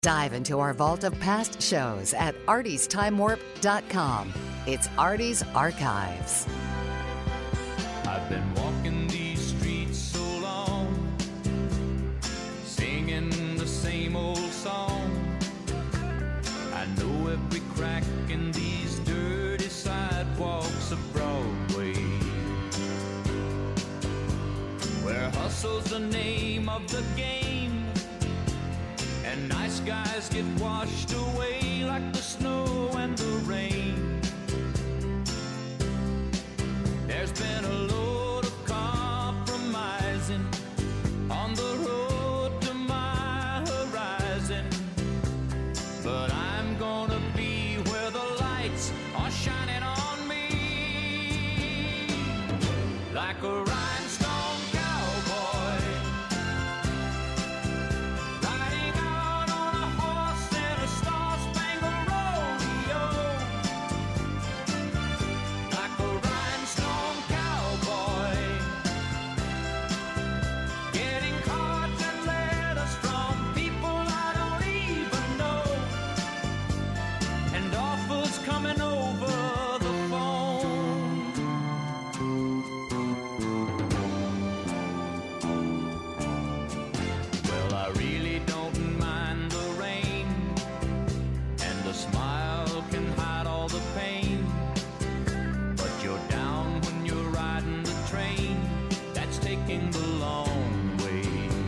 Dive into our vault of past shows at artiesTimeWarp.com. It's Artie's Archives. I've been walking these streets so long, singing the same old song. I know every crack in these dirty sidewalks of Broadway, where hustle's the name of the game, and nice guys get washed away like the snow and the rain. There's been a load of compromising on the road to my horizon, but I'm gonna be where the lights are shining on me, like a rhinestone cowboy, riding out on a horse in a star-spangled rodeo, like a rhinestone cowboy, getting cards and letters from people I don't even know, and offers coming over the phone. Well, I really don't mind the rain, and a smile can hide all the pain, but you're down when you're riding the train that's taking the long way.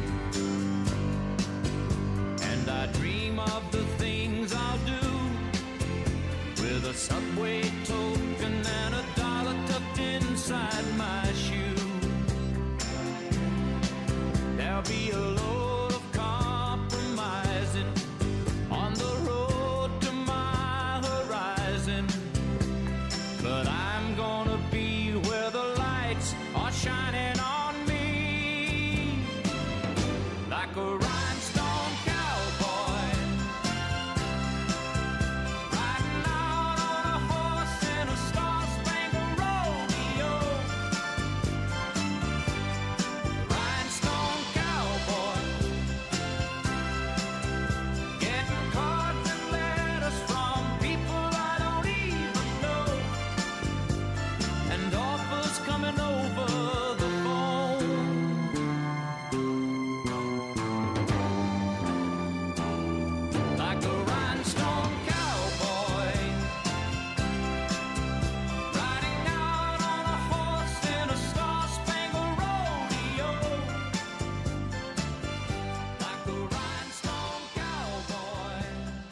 And I dream of the things I'll do with a subway token and a dollar tucked inside my shoe. There'll be a load of compromising on the road to my horizon, but I'm gonna be where the lights are shining on me, like a rhinestone cowboy, riding out on a horse in a star-spangled rodeo, rhinestone cowboy, getting cards and letters from people I don't even know, and offers coming over the phone, like a rhinestone cowboy, riding out on a horse in a star-spangled rodeo, like a rhinestone cowboy,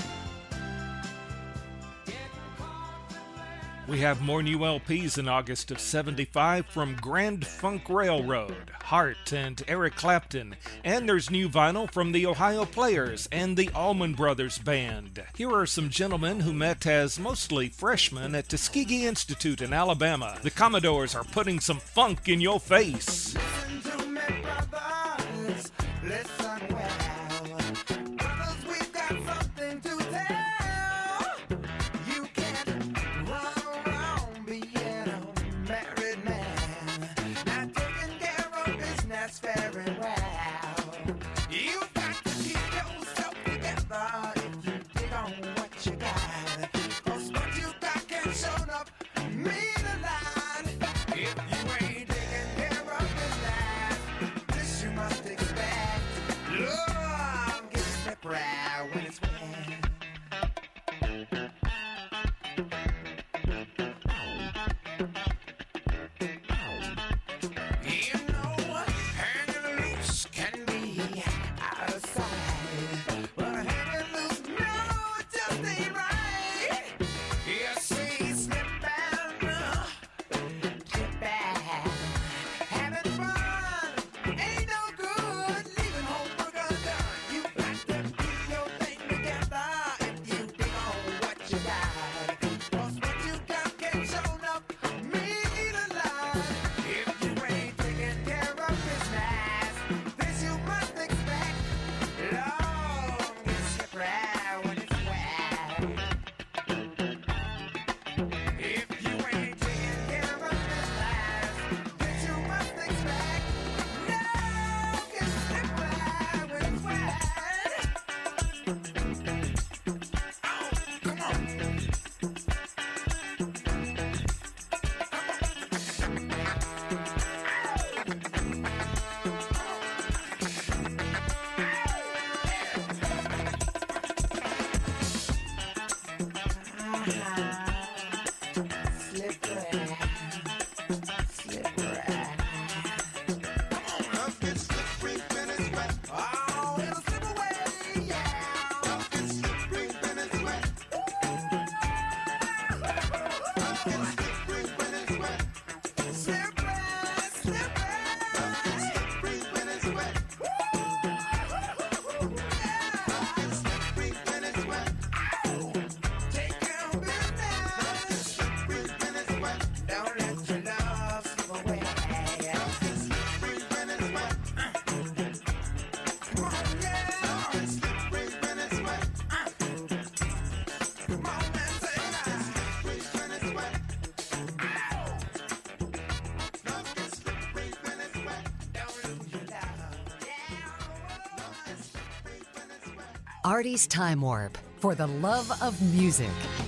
getting cards and letters. We have more new LPs in August of '75 from Grand Funk Railroad, Hart, and Eric Clapton. And there's new vinyl from the Ohio Players and the Allman Brothers Band. Here are some gentlemen who met as mostly freshmen at Tuskegee Institute in Alabama. The Commodores are putting some funk in your face. Listen to me, brothers. Listen well. Brothers, we've got something to tell. You can't run around being a married man, not taking care of business very well. You've got to keep yourself together if you dig on what you got. 'Cause what you got can show up mean a lot if you ain't taking care of business. Artie's Time Warp, for the love of music.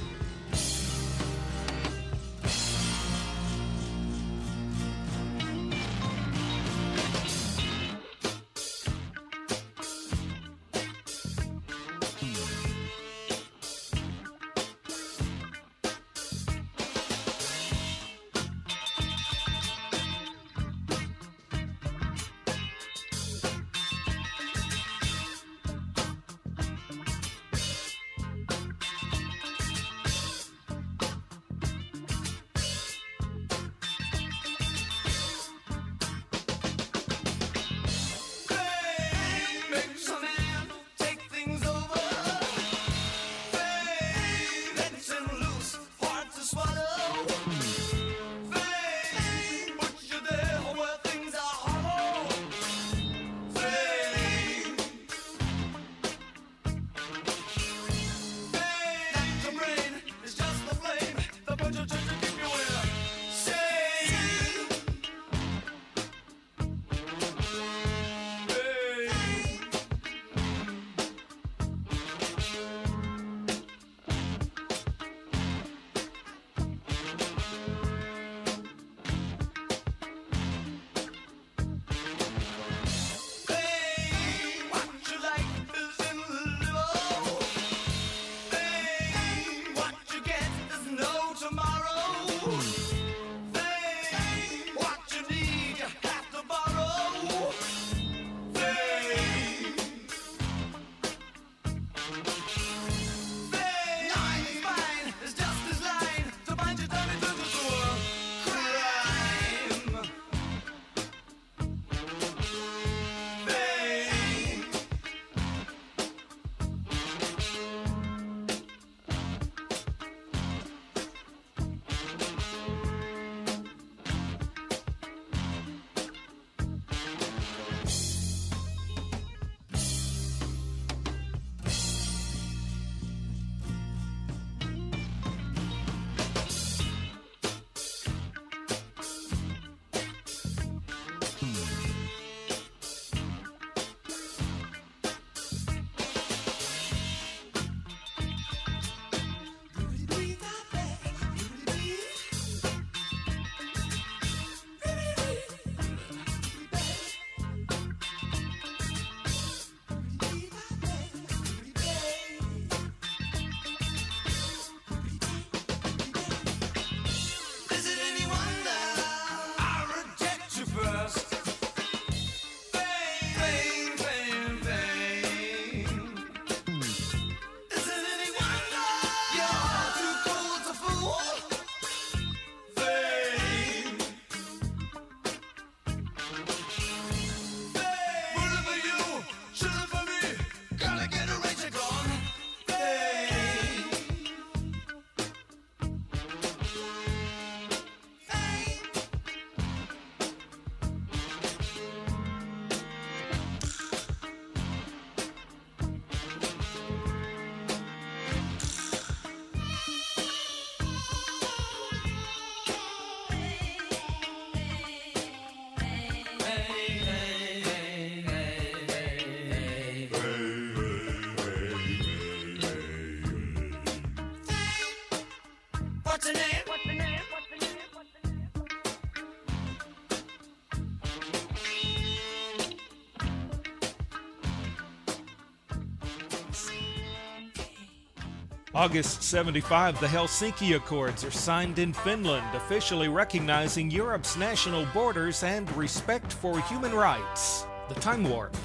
August 75, the Helsinki Accords are signed in Finland, officially recognizing Europe's national borders and respect for human rights. The Time Warp.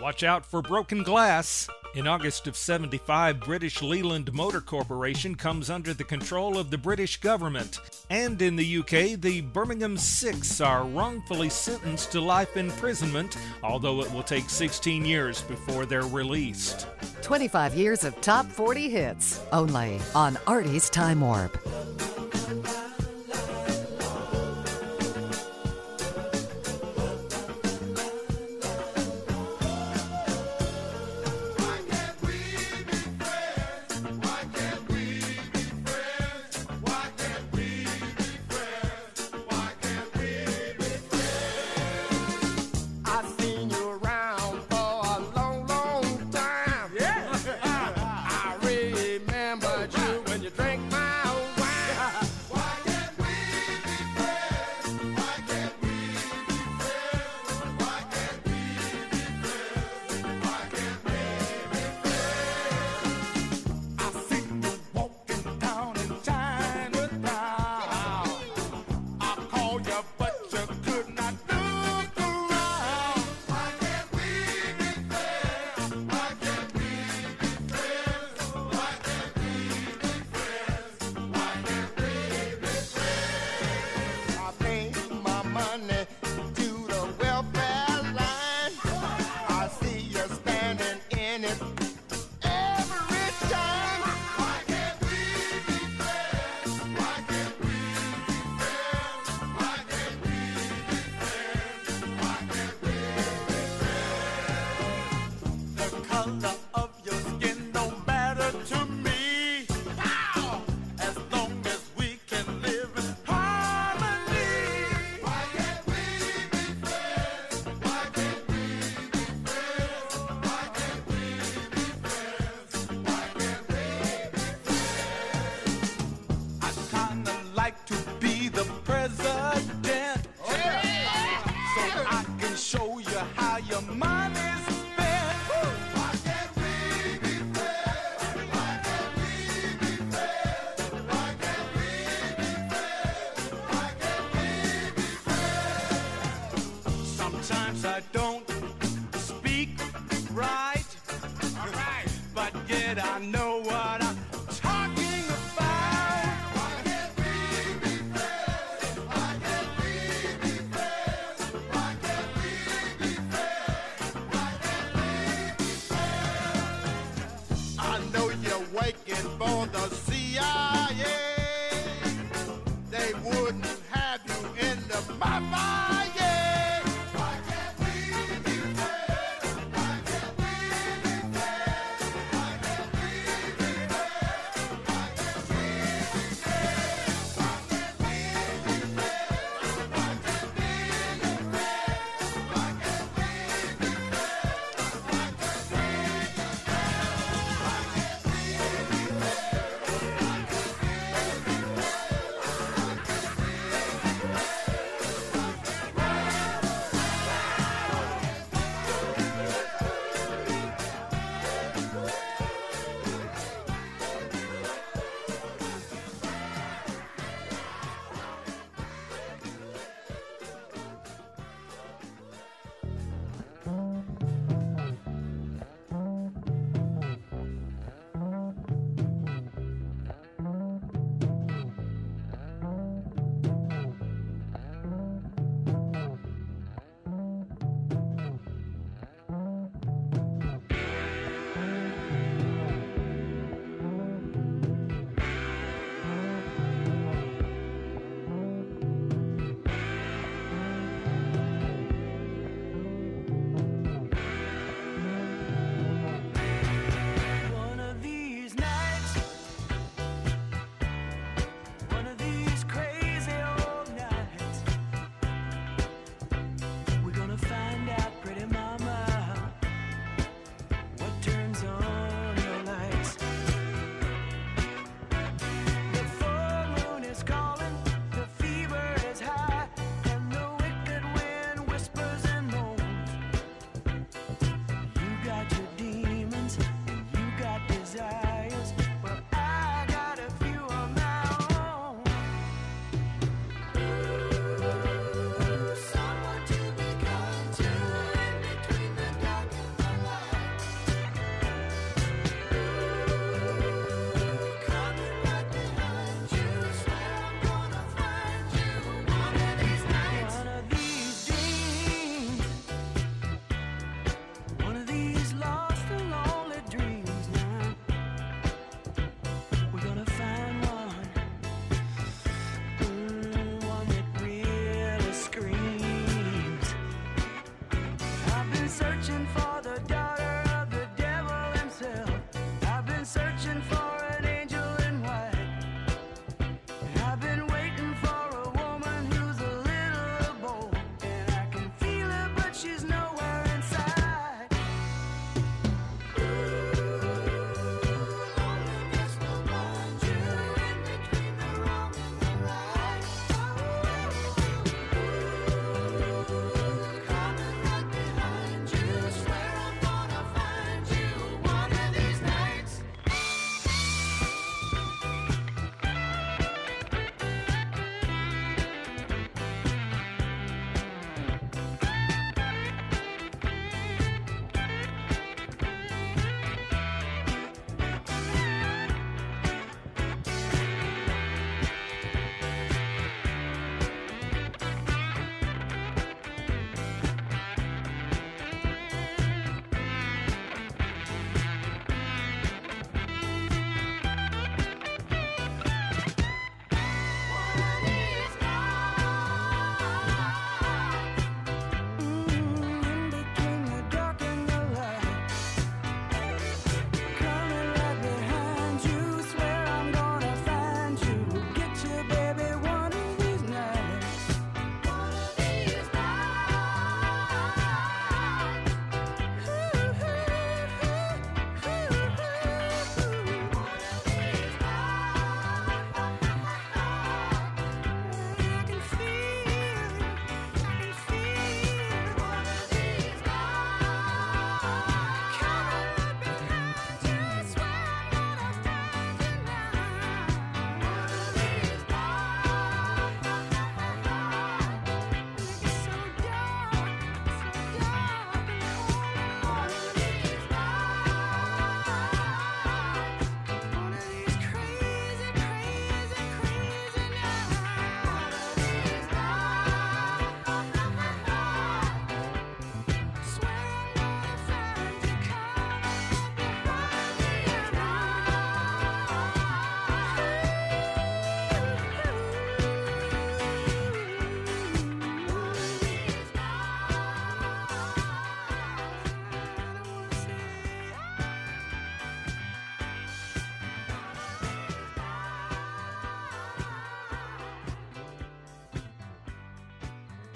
Watch out for broken glass. In August of 75, British Leland Motor Corporation comes under the control of the British government. And in the UK, the Birmingham Six are wrongfully sentenced to life imprisonment, although it will take 16 years before they're released. 25 years of top 40 hits, only on Artie's Time Warp.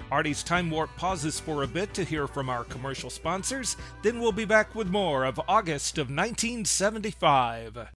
Artie's Time Warp pauses for a bit to hear from our commercial sponsors, then we'll be back with more of August of 1975.